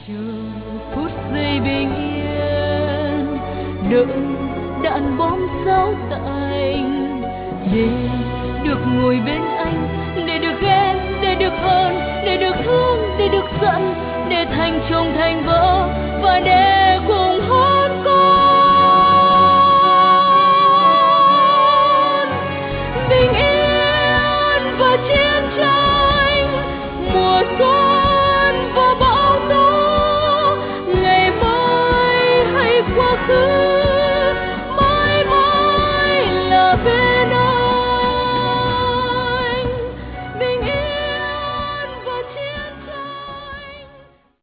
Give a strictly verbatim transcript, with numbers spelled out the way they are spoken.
chờ phút giây bình yên, đợi đạn bom sáu tạnh, để được ngồi bên anh, để được ghen, để được hơn, để được thương, để được giận, để thành chồng thành vợ và để